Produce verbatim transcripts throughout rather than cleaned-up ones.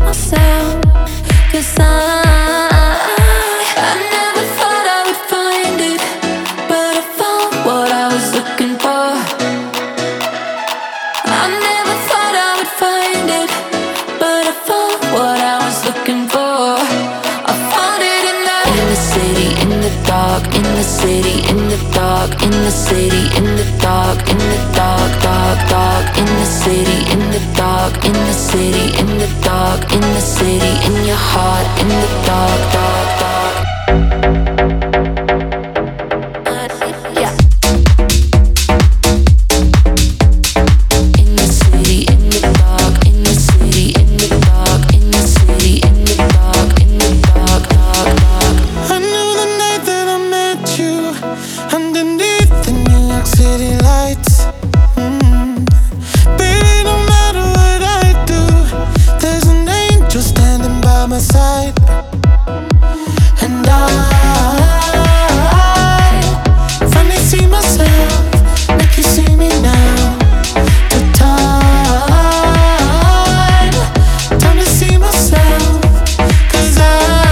myself. 'Cause I, I never thought I would find it, but I found what I was looking for. I never thought I would find it, but I found what I was looking for. I found it in the in the city, in the dark, in the city, in the dark, in the city, in the dark, in the dark, dark, dark, in the city, in the dark, in the city, in the dark, in the city, in your heart, in the dark, dark, dark. Yeah. In the city, in the dark, in the city, in the dark, in the city, in the dark, in the dark, dark, dark. I knew the night that I met you underneath the New York City lights. Mm. Baby, no matter what I do, there's an angel standing by my side. And I finally see myself, make you see me now. To time, time to see myself. 'Cause I,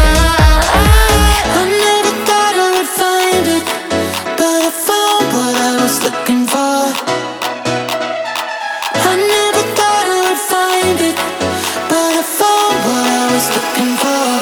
I never thought I would find it, but I found what I was looking for. I never thought I would find it, but I found what I was looking for.